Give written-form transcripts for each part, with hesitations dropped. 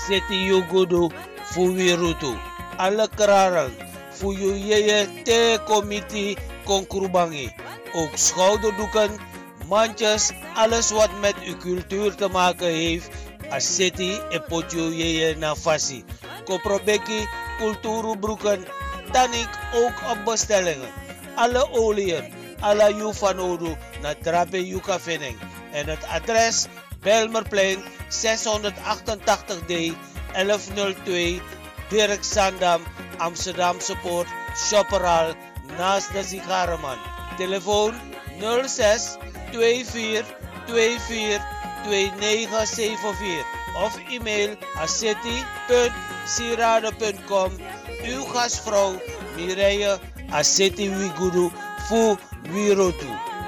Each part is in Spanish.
City Yugudu Fuwirutu. Alle kraren. Fuyu yeye te committee konkrubangi. Ook schouderdoeken, mandjes, alles wat met uw cultuur te maken heeft. Aseti e potju yeye na fasi. Koprobeki, cultuurbroeken, tanik ook op bestellingen. Alle oliën, alle Jufanodu na Trape Jukafening. En het adres Belmerplein 688D 1102 Dirk Sandam, Amsterdam Support, Shopperal, naast de Sigarenman. Telefoon 06 24 24 2974 of e-mail aseti.sirade.com. Uw gastvrouw Mireille Aseti Wigudu Fu Wirotu.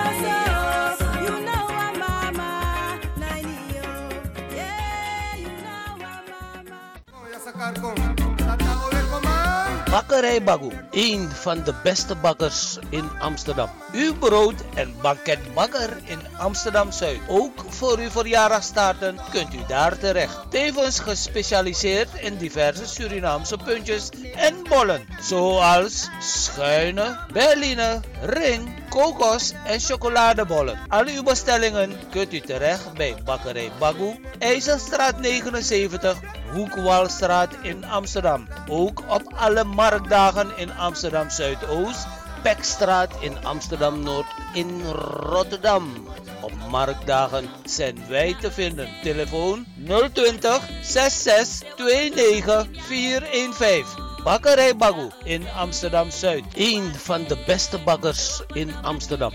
Bakkerij Bagu, een van de beste bakkers in Amsterdam. Uw brood- en banketbakker in Amsterdam-Zuid. Ook voor uw verjaardagstaarten kunt u daar terecht. Tevens gespecialiseerd in diverse Surinaamse puntjes en bollen. Zoals schuine, berline, ring, kokos en chocoladebollen. Al uw bestellingen kunt u terecht bij Bakkerij Bagu, IJzerstraat 79, Hoekwalstraat in Amsterdam. Ook op alle marktdagen in Amsterdam Zuidoost, Pekstraat in Amsterdam Noord in Rotterdam. Op marktdagen zijn wij te vinden. Telefoon 020 66 29 415. Bakkerij Bagu in Amsterdam Zuid. Een van de beste bakkers in Amsterdam.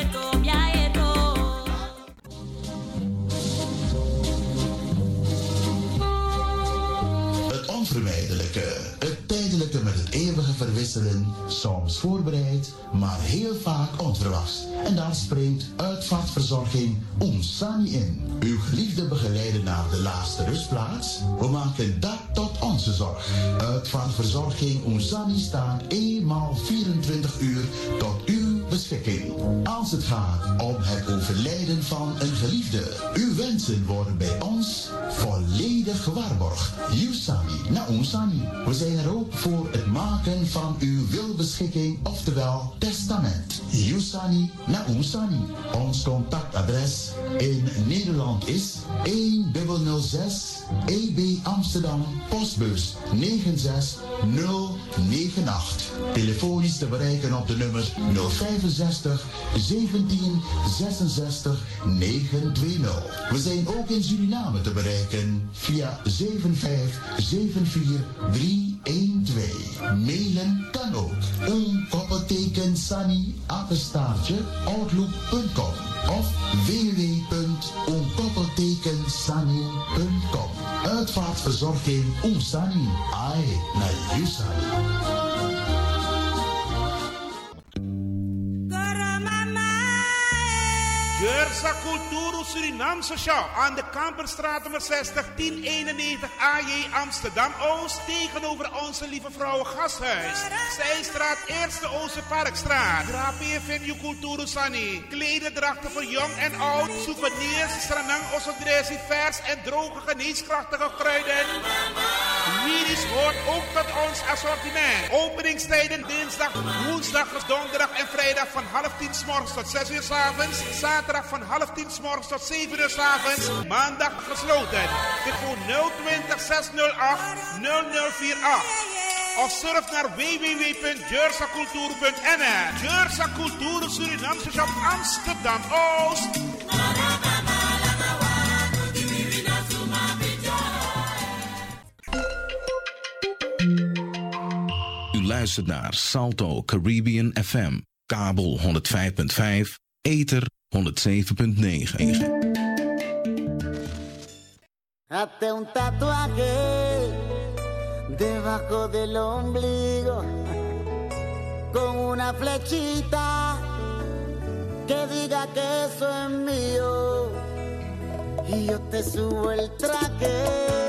Onvermijdelijke, het tijdelijke met het eeuwige verwisselen, soms voorbereid, maar heel vaak onverwachts. En dan springt uitvaartverzorging Onsani in. Uw geliefde begeleiden naar de laatste rustplaats? We maken dat tot onze zorg. Uitvaartverzorging Onsani staat eenmaal 24 uur tot uw beschikking. Als het gaat om het overlijden van een geliefde. Uw wensen worden bij ons volledig gewaarborgd. Yusani na Onsani. We zijn er ook voor het maken van uw wilbeschikking, oftewel testament. Yusani na Onsani. Ons contactadres in Nederland is 1006 EB Amsterdam, postbus 96098. Telefonisch te bereiken op de nummers 065 17 66 920. We zijn ook in Suriname te bereiken via 75 74 312. Mailen kan ook. Koppelteken Sani apenstaartje outlook.com of www.onkoppeltekensani.com. Uitvaartverzorging Onsani. Ai na Yusani. Geursa Culturo Surinaamse Shop aan de Kamperstraat nummer 60 1091 AJ Amsterdam-Oost tegenover Onze Lieve Vrouwen Gasthuis. Zijstraat 1e Oosterparkstraat. Drapeervenue Culturo Sani. Klederdrachten voor jong en oud. Souvenirs, stranang, osodresi, vers en droge geneeskrachtige kruiden. Miris hoort ook tot ons assortiment. Openingstijden dinsdag, woensdag, donderdag en vrijdag van 9:30 's morgens tot 6 uur 's avonds. Zaterdag van 9:30 's morgens tot 7 uur 's avonds. Maandag gesloten. Telefoon 020 608 0048. Of surf naar www.jeursacultuur.nl. Jeursa Cultuur Surinaamse Shop Amsterdam Oost. U luistert naar Salto Caribbean FM, kabel 105.5, ether 107.9. Hazte un tatuaje debajo del ombligo con una flechita que diga que eso es mío y yo te subo el traje,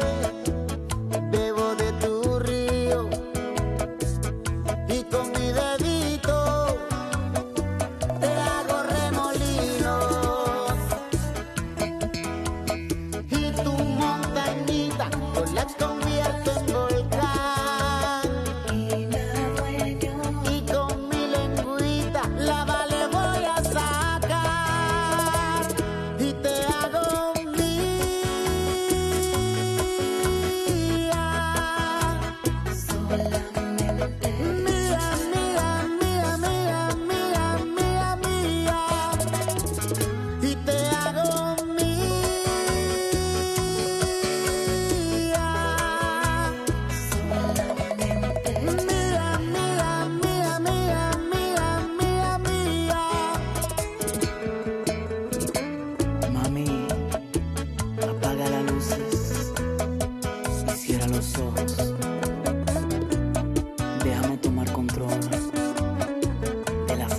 bebo de tu río y con mi dedito te hago remolinos y tu montañita con la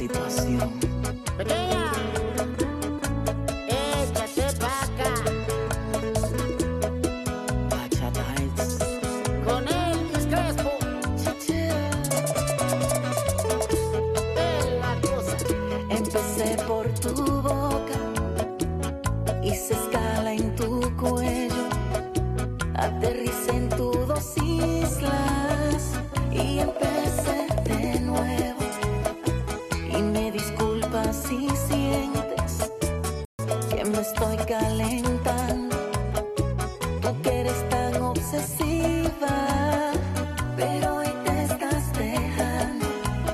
situación. Pequeña, échate pa' acá. Bachata Heights. Con Elvis Crespo. Es la cosa. Empecé por tu boca, hice escala en tu cuello, aterricé en tus dos islas y empecé de nuevo. Y me disculpas si sientes que me estoy calentando, tú que eres tan obsesiva, pero hoy te estás dejando.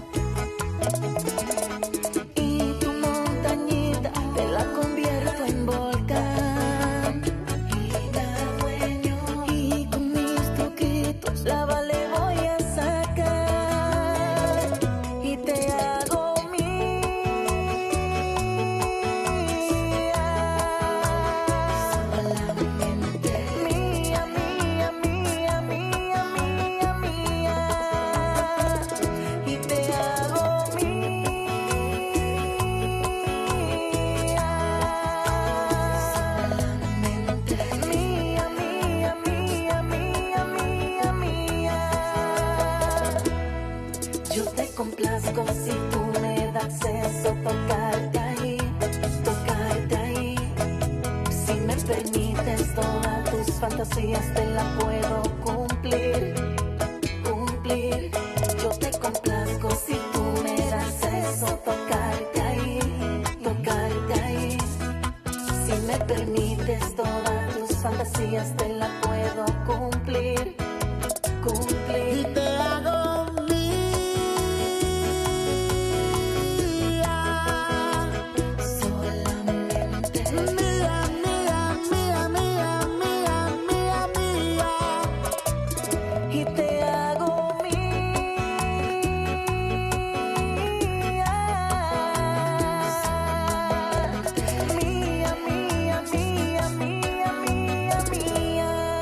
Y tu montañita te la convierto en volcán y la dueño. Y con mis truquitos la vale voy a sacar y te hago solamente mía, mía, mía, mía, mía, mía. Y te hago solamente mía, mía, mía, mía, mía, mía. Yo te complazco si tú me das acceso, tocarte ahí, tocarte ahí. Si me permites todas tus fantasías te las puedo cumplir, cumplir. Yo te complazco si tú me das eso, tocarte ahí, tocarte ahí. Si me permites todas tus fantasías te las puedo cumplir, Y cumplir. te hago mía. Solamente Mía, mía, mía, mía, mía, mía, mía. y te hago mía, mía, mía, mía, mía, mía, mía.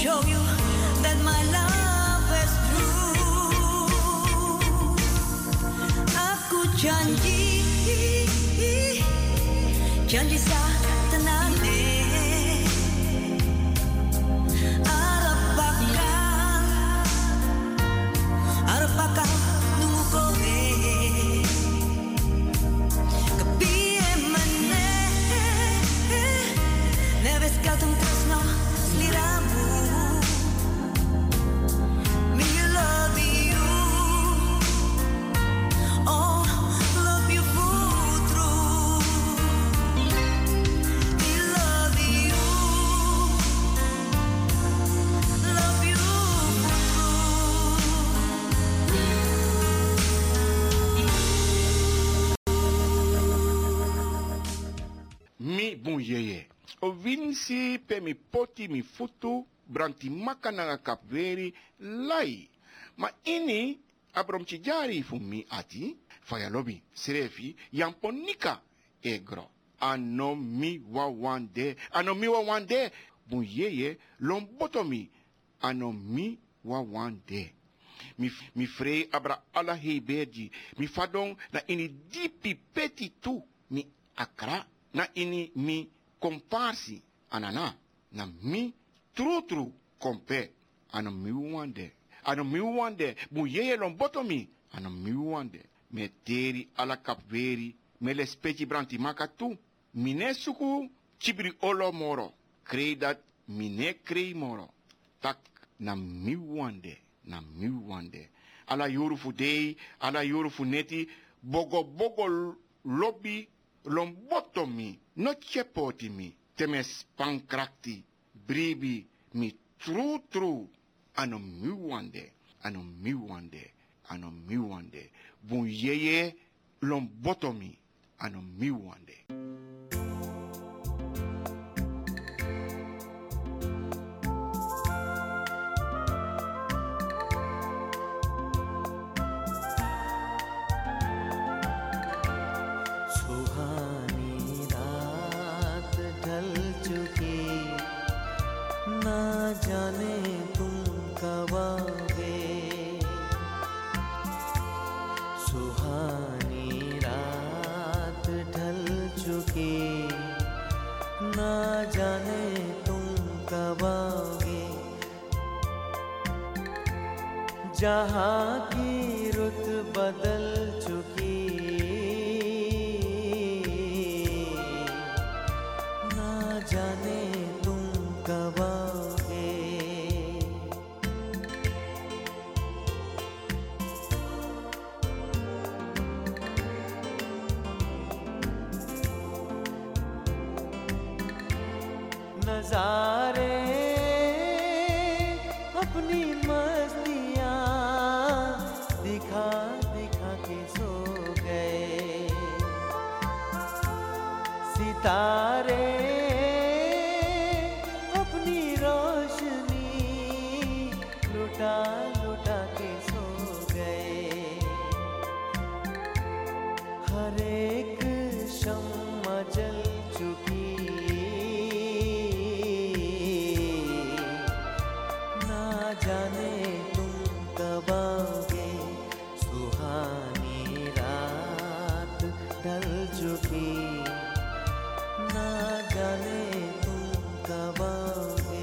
show you that my love is true. Aku janji sa tanane arapaka nuko kapie mane neves katum tresno sliramu me love you oh love you full through me love you mi bun yeye. O vinsi pe mi poti mi futu branti maka na kapveri lai. Ma ini abrom chijari fu mi ati faya lobi serefi yamponika egro. Ano mi wa wande bun yeye lombotomi ano mi wa wande. Mi frei abra ala heiberdi mi fadon na ini dipi peti tu mi akra na ini mi komparsi anana na mi true kompe ano mi wande bu yeye lombotomi ano mi wande meteri ala kapveri mele speci branti makatu mine suku chibri olo moro krei dat mine krei moro tak na mi wande ala yoru fu dei ala yoru fu neti bogo lobby lombotomi no chepoti mi temes pankrakti bribi mi true ano mi wande bun yeye lombotomi ano mi wande. जहाँ की रुत बदल चुकी ना जाने तुम कब आओगे नजारे अपनी मस्तियाँ दिखा के सो गए सितारे अपनी रोशनी लुटा के सो गए हर एक शम्मा जल चुकी जाने तुम कब आओगे सुहानी रात ढल चुकी ना जाने तुम कब आओगे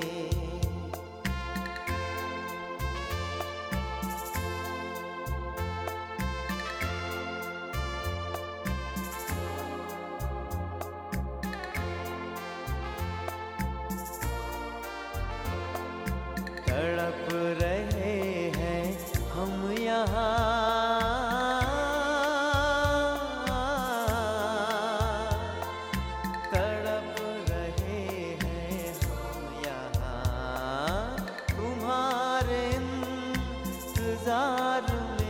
तड़प रहे हैं हम यहाँ तड़प रहे हैं हम यहाँ तुम्हारे इंतजार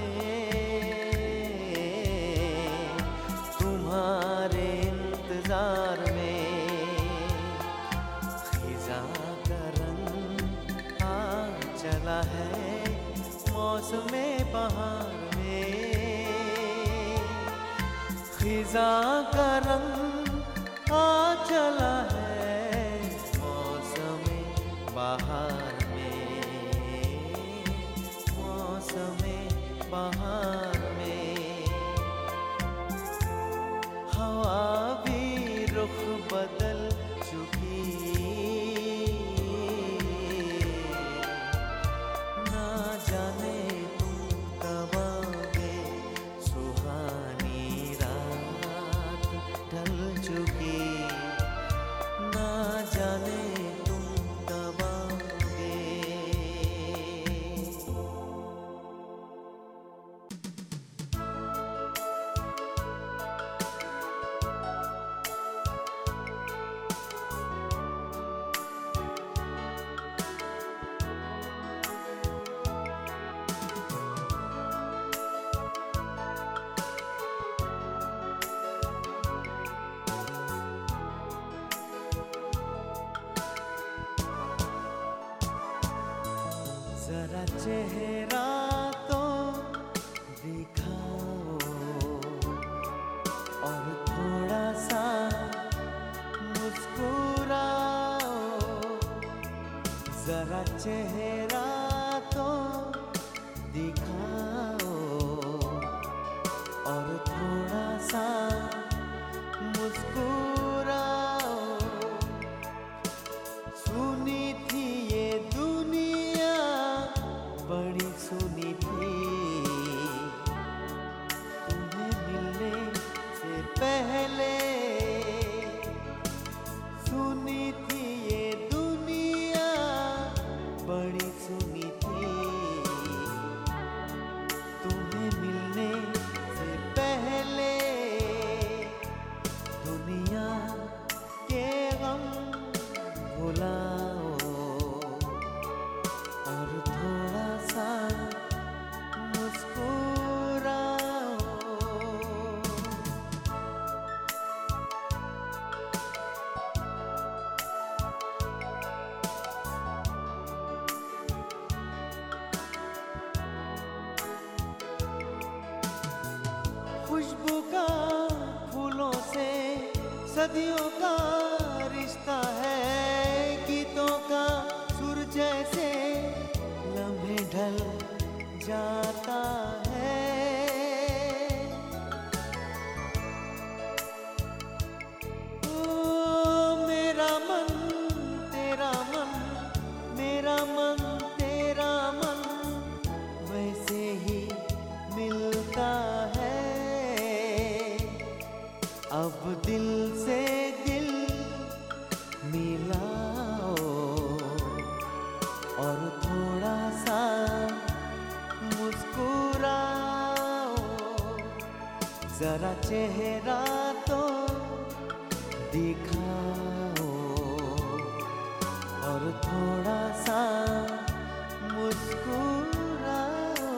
में खिज़ा का रंग चला है मौसमे बहार में खिज़ा का रंग आ चला है मौसमे बहार मौसमे बहार में हवा भी रुख बदल चुकी ना जाने तुम कब आओगे सुहानी रात ढल चुकी ना जाने तुम कब आओगे जरा चेहरा तो दिखाओ और थोड़ा सा मुस्कुराओ जरा चेहरा तो दिखाओ और थोड़ा सा मुस्कुराओ सुनी थी ये दुनिया बड़ी सुनी थी तुम्हें मिलने से पहले सुनी थी ये दुनिया बड़ी सुनी थी तुम्हें मिलने से पहले दुनिया के गम भुलाओ और थोड़ा सा मुस्कुराओ खुशबू का फूलों से सदियों का रिश्ता है गीतों का सुर जैसे लम्हे ढल जाता है ओ मेरा मन तेरा मन मेरा मन तेरा मन वैसे ही मिलता है अब दिल से दिल मिलाओ और थोड़ा सा मुस्कुराओ जरा चेहरा तो दिखाओ और थोड़ा सा मुस्कुराओ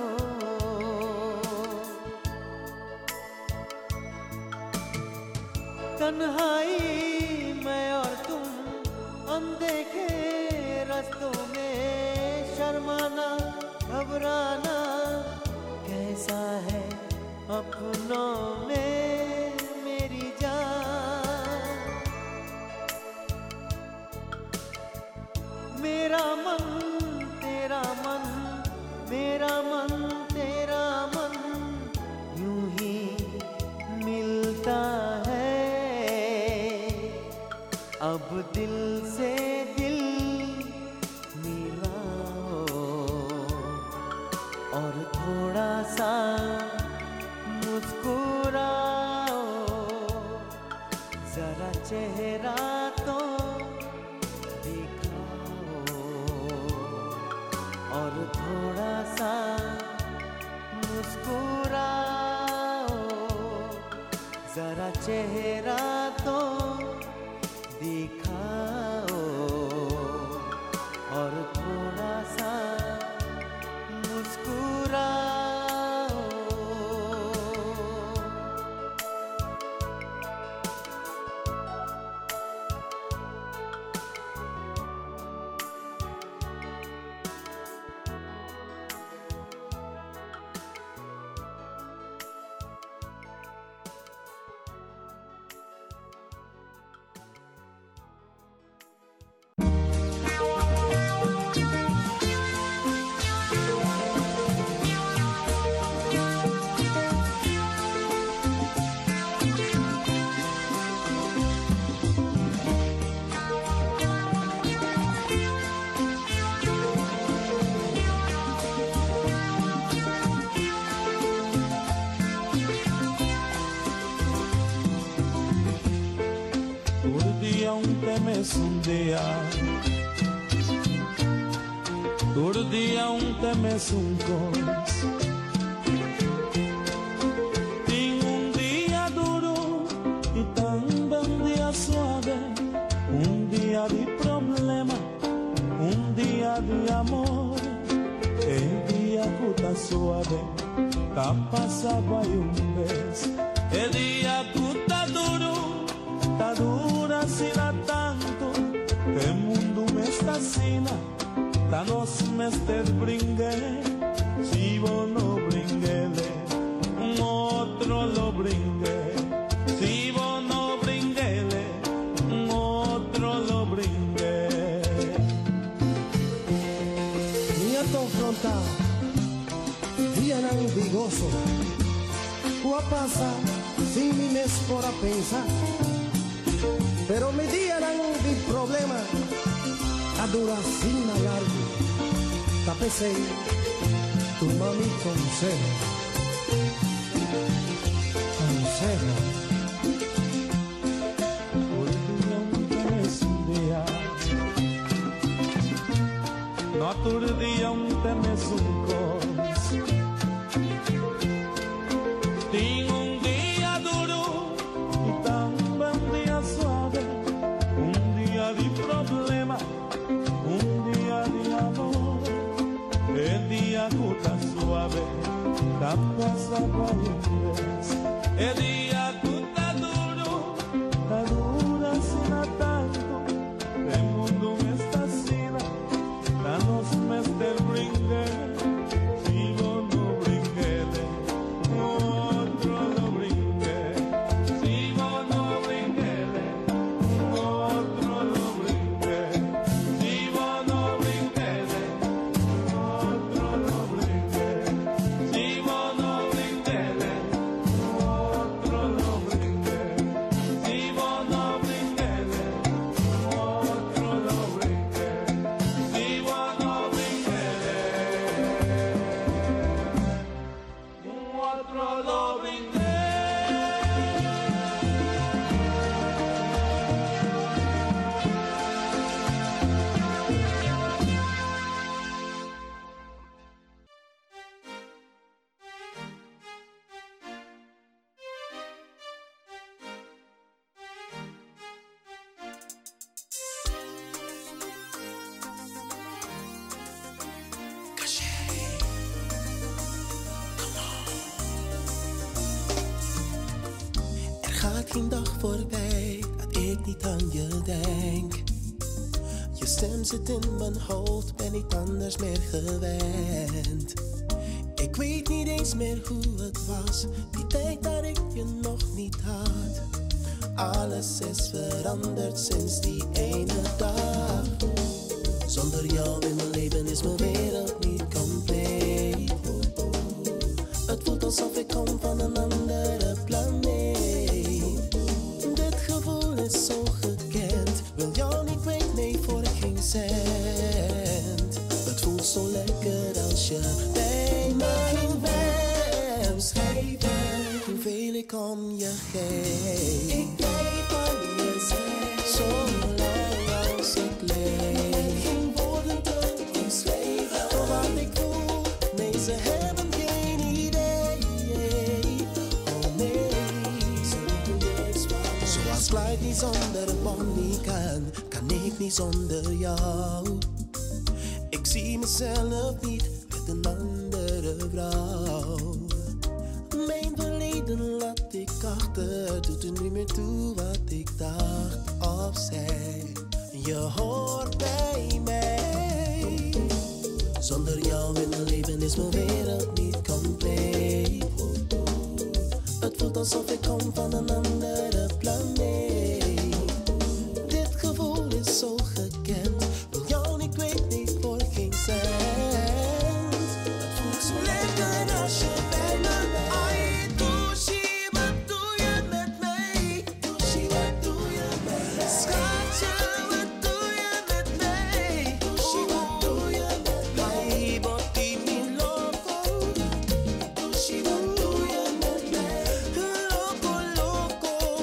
तन्हाई मैं और तुम अनदेखे रास्तों में शर्माना घबराना कैसा है अपनों में मेरी जान मेरा मन तेरा मन मेरा मन तेरा मन यूं ही मिलता है अब दिल से दिल मिलाओ और थोड़ा सा मुस्कुराओ जरा चेहरा तो दिखाओ और थोड़ा सा मुस्कुराओ जरा चेहरा तो दिखाओ और थोड़ा सा मुस्कुराओ temes un día, todo día un temes un cos. Tengo un día duro y también un día suave, un día de problema, un día de amor. El día que está suave, está pasado y un vez. El día que está dura sina tanto. El mundo me está sina, ta nos me esté bringue. Si vos no bringuele, un otro lo bringue. Si vos no bringuele, un otro lo bringue. Nieto frontal, día nan bigoso. Può passare, si mi mes por a pensar. Pero mi día nan di problema, a duración largo. Tapese, tu mami consejo. Consejo. No aturdía un temes un cos. Tengo un día duro y también un día suave, un día de problema, un día de amor. El día que está suave, está pasado a un vez. El día que está dura sin tanto. El mundo me está sina, danos me esté brinque. Si vos no brinquele, otro lo brinque. Si vos no brinquele, otro lo brinque. Si vos no brinquele, otro lo brinque. Si vos no brinquele, otro lo brinque. Si vos no brinquele, otro lo brinque. Si vos no brinquele, otro lo brinque. Er gaat geen dag voorbij dat ik niet aan je denk. Je stem zit in mijn hoofd, ben niet anders meer gewend. Ik weet niet eens meer hoe het was, die tijd dat ik je nog niet had. Alles is veranderd sinds die ene dag. Zonder jou in mijn leven is mijn wereld niet compleet. Het voelt alsof ik kom van een andere planeet. Dit gevoel is zo gekend, wil jou niet kwijt, nee voor geen cent. Het voelt zo lekker als je bij mij bent. Omschrijven hoeveel ik om je geef. Ik blijf aan je zij, zolang als ik leef. Geen woorden te omschrijven voor wat ik voel, nee ze hebben geen idee. Oh nee, zoals Clyde niet zonder Bonnie kan ik niet zonder jou. Ik zie mezelf niet met een andere vrouw. Mijn verleden laat ik achter, doet er niet meer toe wat ik dacht of zei. Je hoort bij mij. Zonder jou in mijn leven is mijn wereld niet compleet. Het voelt alsof ik kom van een andere planeet. Dit gevoel is zo gekend, wil jou niet kwijt, niet voor geen cent. Het voelt zo lekker als je bij me bent. Ai, Toshi, wat doe je met mij? Toshi, wat doe je met mij? Schatje, wat doe je met mij? Toshi, wat doe je met mij? Ai, botti mi loco. Toshi, wat doe je met mij? Loco, loco.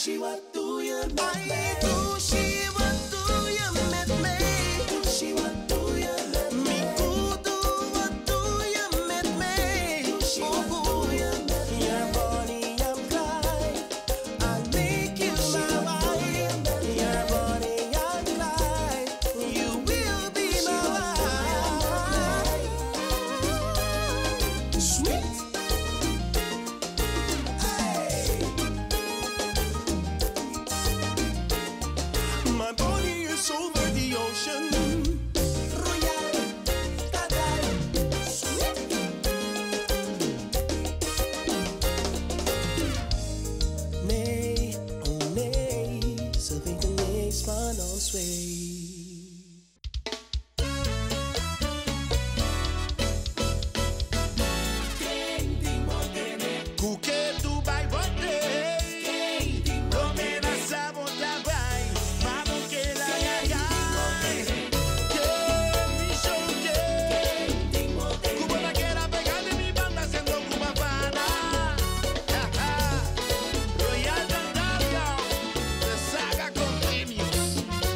Sushi, wat doe je met mij? Sushi, wat doe je met mij? Sushi, wat doe je met mij? Mi kudu, wat doe je met mij? Sushi, wat doe je met mij? Your body, I'm glad. I'll make you my wife. Your body, I'm glad. You will be my wife. Sweet. My body is over the ocean. Royal, Tadal, sweet. Nee, oh nee, ze weten niks van ons twee. Kuke Dubai bote, Romena sabota bai, mamo que la ya ya, que mi show que, Cuba la quiera pegar de mi banda haciendo cubana, Royal Dandalia, the saga continues.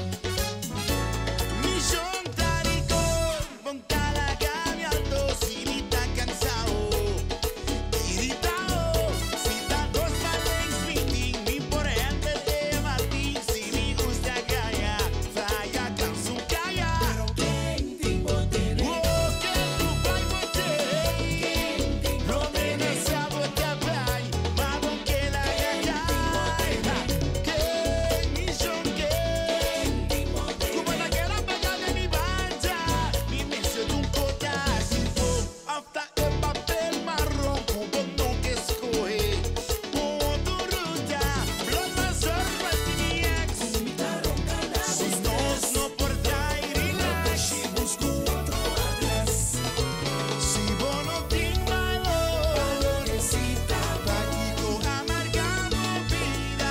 Mission Tarico, bon cala cambiando si ni tan cansado. Irritado, si tantos males meeting, mi por ejemplo de Martín, si me gusta calla, falla canción calla. Pero quem te botere, oh, que tu vai botere, no me sabota pai, mamo que la ya que mi son que, como la quiera pegar de mi banda, mi mesa de un cotazo, hasta el papel marrón, como no que escoge, como tu ruta, blonda sorprende mi ex, sus nos no por traer y la si busco otro atrás, si vos no tienes valorecita, paquito amargando vida,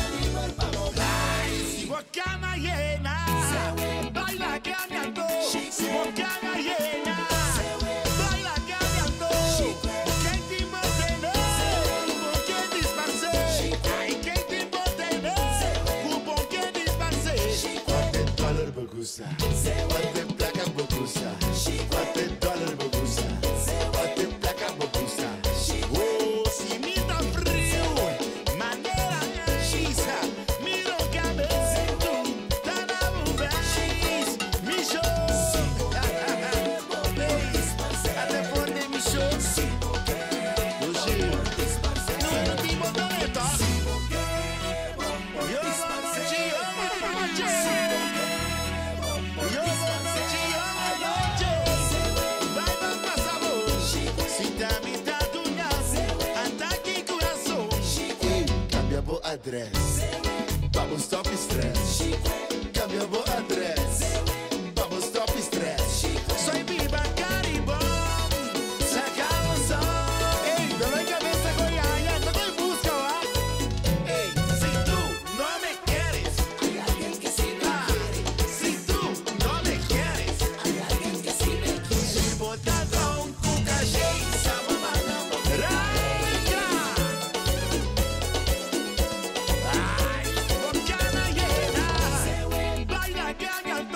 si vos cama llena, baila cambiando, si vos cama llena, baila cambiando, quem te mantém, o que disfarce, ai quem te mantém, o bom que disfarce, quanto dólar bagunça, quanto placa bagunça, quanto dólar bagunça, quanto placa bagunça, oh, se me dá frio, maneira giza, mira o cabelo, tá na vez, me show, até por de me show, hoje, no último momento, yo no te amo, vai pra sabor, se tá me dando anda aqui coração, cambia bo address, vamos stop stress, cambia bo address, vamos stop stress, soy viva caribón, saca o sol, ei, dame cabeça goiaia, no te busca, ¿va? Ei, si tú no me quieres, hay alguien que sí me quiere, si tú no me quieres, hay alguien que sí me quiere, si botadão, cuca, gente, sabamana, raca, ai, bocana llena, baila cagando.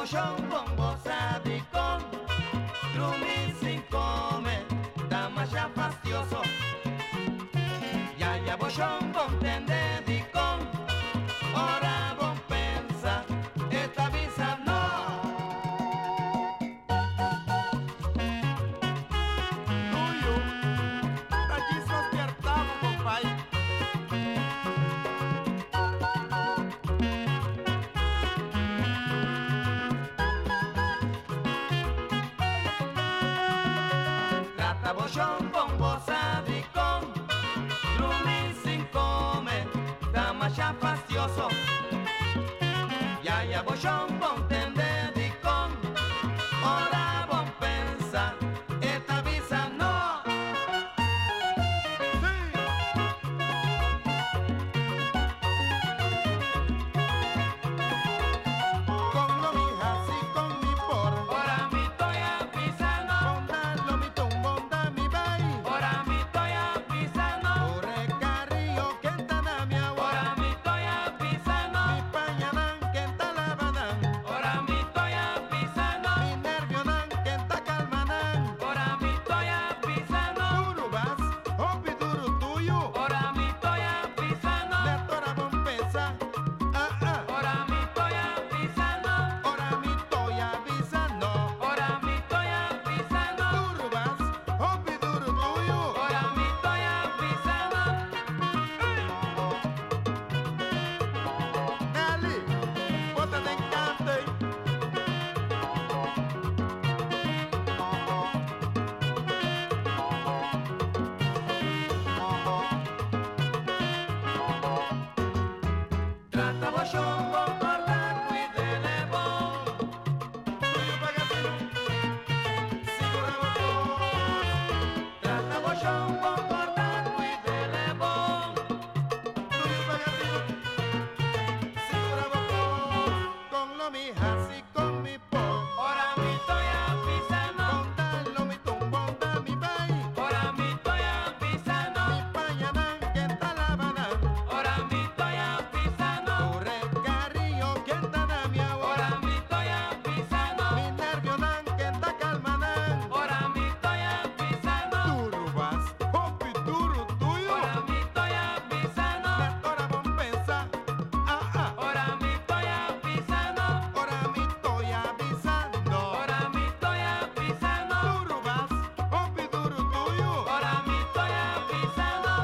bochón con bosa di con, drumi sin come, dama ya fastioso. Ya bochón con tende di con, ora bon pensa, esta visa no. Tuyo, allí sos piertado, compay. Trata bochón con bosa di con, drumi sin come, dama ya fastioso. Ya bochón con tende di con, ora bon pensa, esta visa no. Con lo mi hasi, con mi por. Ora mi toya pisano, Bonda lo mi tum, bonda mi bay. ora mi toya pisano, Ore carrillo, quentana mi agua. ora mi toya pisano, Mi pañanan, quenta labanan. ora mi toya pisano, Mi nervionan, quenta calmanan. ora mi toya pisano, Duro vas, hopi duro tuyo. ora mi toya pisano, La tora bompesa. ora mi toya pisano, Ora mi toya avisando. ora mi toya pisano, Duro vas, hopi duro tuyo. ora mi toya pisano. Nelly, bota de encante. Trata bochón con cortar cuidele bon, Tuyo pagatino. Sigo la trata bochón con cortar cuidele bon, Tuyo pagatino. Sigo la con lo mi hasi, con mi por. ora mi toya pisano, Bonda lo mi tum, bonda mi bay. ora mi toya pisano, Mi pañanan, quenta labanan. ora mi toya pisano, Ore carrillo, quentana mi agua. ora mi toya pisano, Mi nervionan, quenta calmanan. ora mi toya pisano, Duro vas, hopi duro tuyo. ora mi toya pisano, La tora bompesa. ora mi toya pisano, Ora mi toya avisando. ora mi toya pisano, Duro vas, hopi duro tuyo. ora mi toya pisano.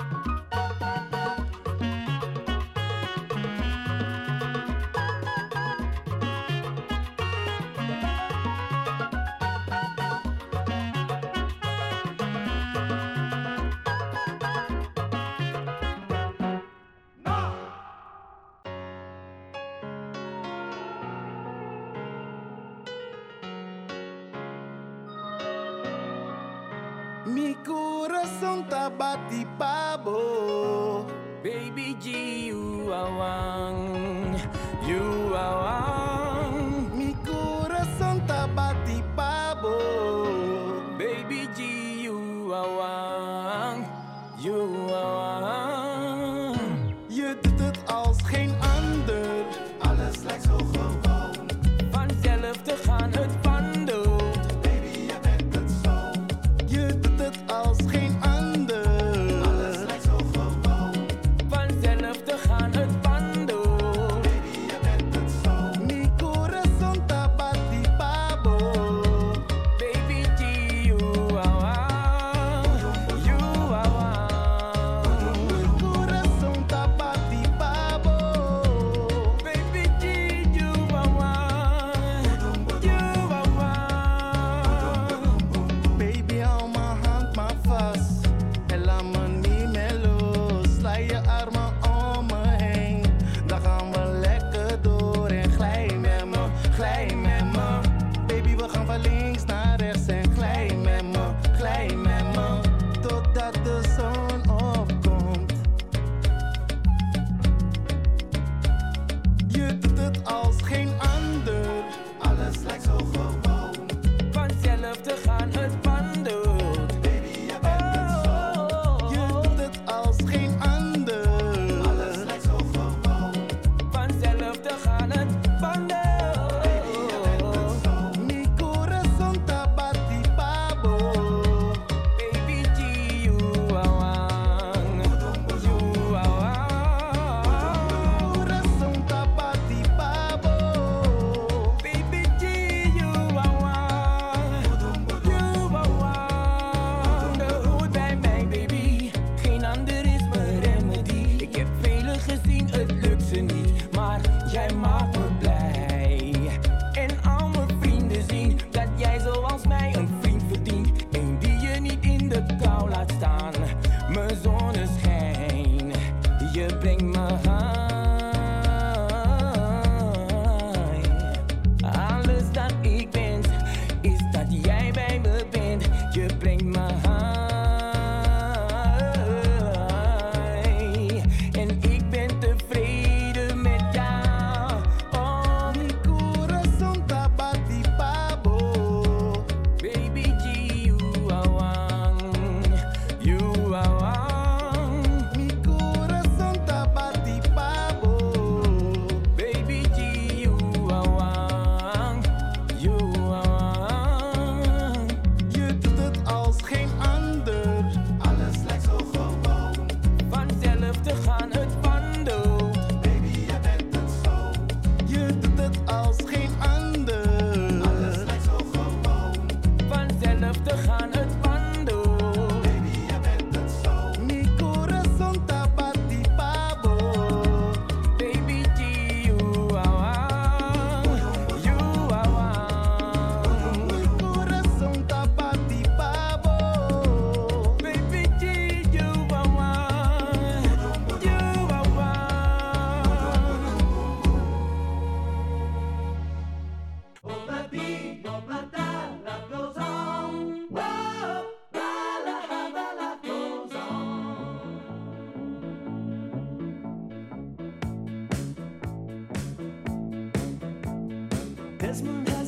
Mi corazón tá bate babo. Baby G, you are one, you are one. Mi corazón tá bate babo. Baby G, you are one, you are one. Je doet het als geen ander. Alles lijkt zo gewoon. Vanzelf te gaan het wandelt. Baby, je bent het zo. Je doet het als geen ander. Alles lijkt zo gewoon. Vanzelf te gaan het wandelt. Desmond